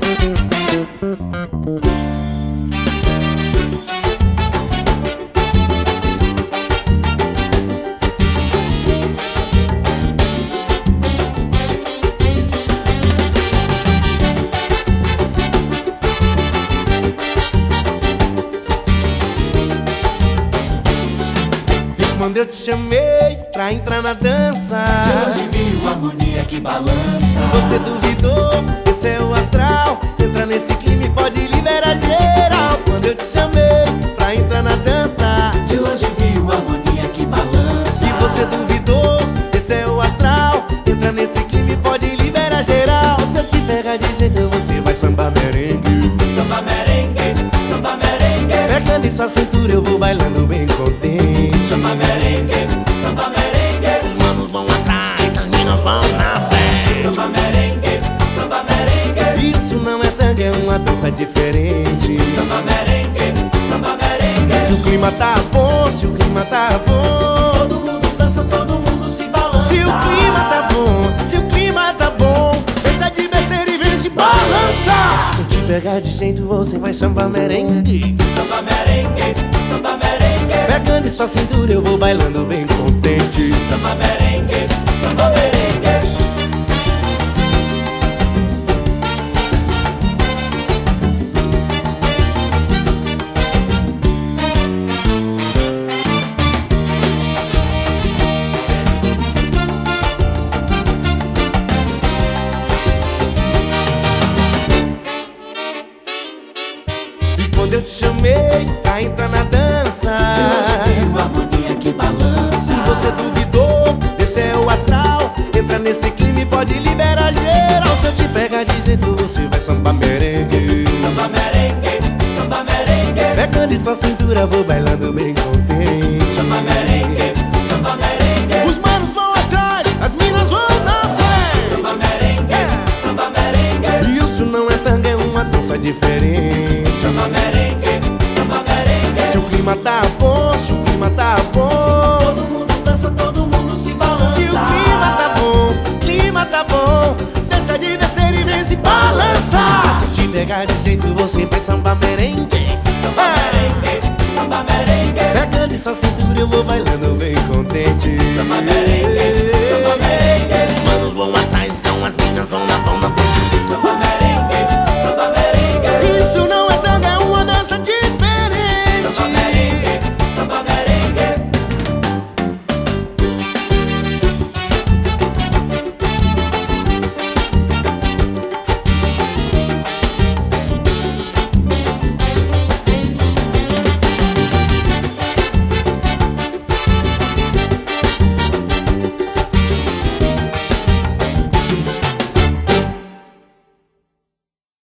Quando eu te chamei pra entrar na dança, de longe vi uma harmonia que balança. você duvidou, esse é o astral. Entra nesse clima e pode liberar geral. Quando eu te chamei pra entrar na dança, de longe vi uma harmonia que balança. e você duvidou, esse é o astral. Entra nesse clima e pode liberar geral. Se eu te pegar de jeito, você vai sambar merengue. Samba merengue, samba merengue. Pegando em sua cintura, eu vou bailando bem contente. Samba merengue, samba merengue. Os manos vão atrás, as minas vão na frente. Samba merengue, samba merengue. Isso não é tango, é uma dança diferente. Samba merengue, samba merengue. Se o clima tá bom, se o clima tá bom, Todo mundo dança, todo mundo se balança. se o clima tá bom, se o clima tá bom, deixa de besteira e vem se balança. Se eu te pegar de jeito, você vai sambar merengue. Samba merengue, samba merengue. Pegando em sua cintura, eu vou bailando bem contente. Samba merengue, samba merengue. Quando eu te chamei pra entrar na dança, De longe vi uma harmonia que balança. você duvidou, esse é o astral. Entra nesse clima e pode liberar geral. Se eu te pegar de jeito, você vai sambar merengue. Samba merengue, samba merengue. Pegando em sua cintura, vou bailando bem contente. Samba merengue, samba merengue. Os manos vão atrás, as minas vão na frente. Samba merengue, samba merengue. Isso não é tango, é uma dança diferente. Samba merengue, samba merengue. Se o clima tá bom, se o clima tá bom, Todo mundo dança, todo mundo se balança. se o clima tá bom, deixa de besteira e vem se balança. Se te pegar de jeito, você vai sambar merengue. Samba merengue, samba merengue. Pegando em sua cintura, eu vou bailando bem contente. Samba merengue.